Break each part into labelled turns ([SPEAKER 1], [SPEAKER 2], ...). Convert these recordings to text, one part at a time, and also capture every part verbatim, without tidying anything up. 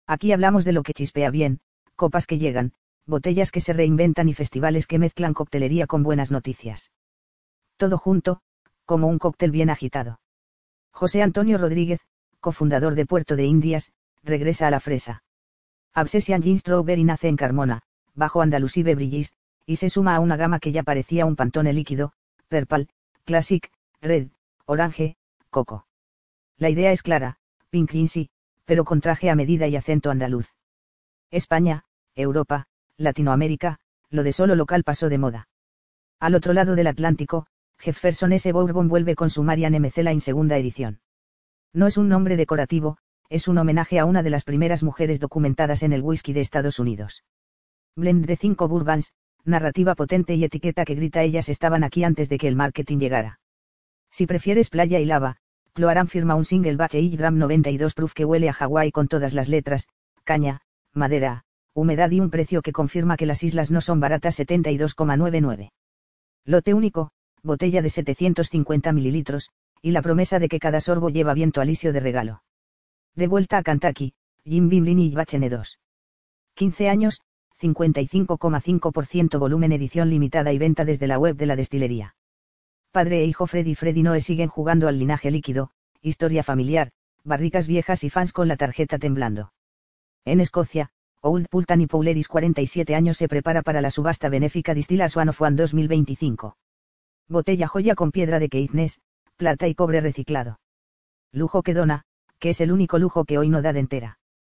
[SPEAKER 1] Aquí hablamos de lo que chispea bien, copas que llegan, botellas que se reinventan y festivales que mezclan coctelería con buenas noticias. Todo junto, como un cóctel bien agitado. José Antonio Rodríguez, cofundador de Puerto de Indias, regresa a la fresa. Obsession Gin Strawberry nace en Carmona, bajo Andalusí Beverages, y se suma a una gama que ya parecía un Pantone líquido, Purple, Classic, Red, Orange, Coco. La idea es clara, Pink Ginsy, pero con traje a medida y acento andaluz. España, Europa, Latinoamérica, lo de solo local pasó de moda. Al otro lado del Atlántico, Jefferson S. Bourbon vuelve con su Marian M. Cela segunda edición. No es un nombre decorativo, es un homenaje a una de las primeras mujeres documentadas en el whisky de Estados Unidos. Blend de cinco bourbons, narrativa potente y etiqueta que grita ellas estaban aquí antes de que el marketing llegara. Si prefieres playa y lava, Cloaran firma un single batch Age Dram noventa y dos proof que huele a Hawái con todas las letras, caña, madera, humedad y un precio que confirma que las islas no son baratas setenta y dos coma noventa y nueve. Lote único, botella de setecientos cincuenta mililitros, y la promesa de que cada sorbo lleva viento alisio de regalo. De vuelta a Kentucky, Jim Beam Lineage Batch N dos. quince años, cincuenta y cinco coma cinco por ciento volumen edición limitada y venta desde la web de la destilería. Padre e hijo Fred y Freddy Noe siguen jugando al linaje líquido, historia familiar, barricas viejas y fans con la tarjeta temblando. En Escocia, Old Pulteney Powleris cuarenta y siete años se prepara para la subasta benéfica Distillers One of One dos mil veinticinco. Botella joya con piedra de Caithness, plata y cobre reciclado. Lujo que dona, que es el único lujo que hoy no da de entera.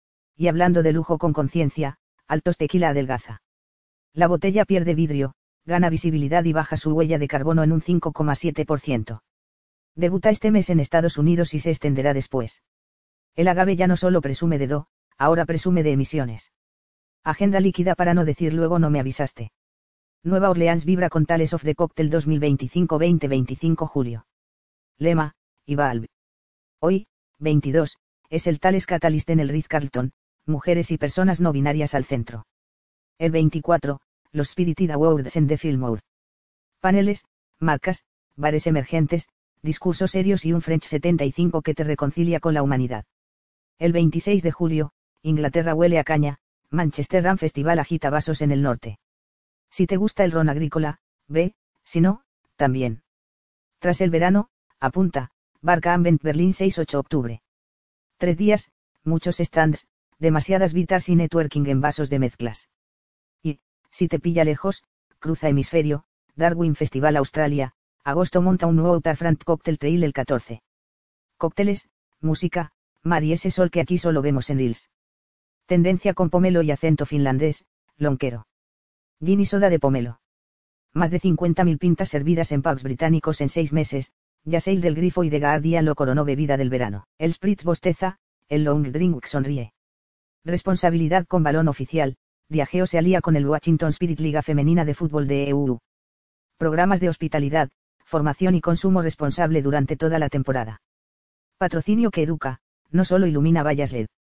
[SPEAKER 1] Y hablando de lujo con conciencia, Altos Tequila adelgaza. La botella pierde vidrio, gana visibilidad y baja su huella de carbono en un cinco coma siete por ciento. Debuta este mes en Estados Unidos y se extenderá después. El agave ya no solo presume de do, ahora presume de emisiones. Agenda líquida para no decir luego no me avisaste. Nueva Orleans vibra con Tales of the Cocktail dos mil veinticinco veinte veinticinco julio. Lema, y Valve. Hoy, veintidós, es el Tales Catalyst en el Ritz-Carlton, mujeres y personas no binarias al centro. El veinticuatro, los Spirited Awards en The Fillmore. Paneles, marcas, bares emergentes, discursos serios y un French setenta y cinco que te reconcilia con la humanidad. El veintiséis de julio, Inglaterra huele a caña, Manchester Rum Festival agita vasos en el norte. Si te gusta el ron agrícola, ve, si no, también. Tras el verano, apunta, Barca Ambent Berlín seis ocho octubre. Tres días, muchos stands, demasiadas vitas y networking en vasos de mezclas. Y, si te pilla lejos, cruza hemisferio, Darwin Festival Australia, agosto monta un nuevo Waterfront Cocktail Trail el catorce. Cócteles, música, mar y ese sol que aquí solo vemos en Reels. Tendencia con pomelo y acento finlandés, lonquero. Gin y soda de pomelo. Más de cincuenta mil pintas servidas en pubs británicos en seis meses, Yasale del Grifo y The Guardian lo coronó bebida del verano. El Spritz bosteza, el Long Drink sonríe. Responsabilidad con balón oficial, Diageo se alía con el Washington Spirit Liga Femenina de Fútbol de E U. Programas de hospitalidad, formación y consumo responsable durante toda la temporada. Patrocinio que educa, no solo ilumina vallas L E D.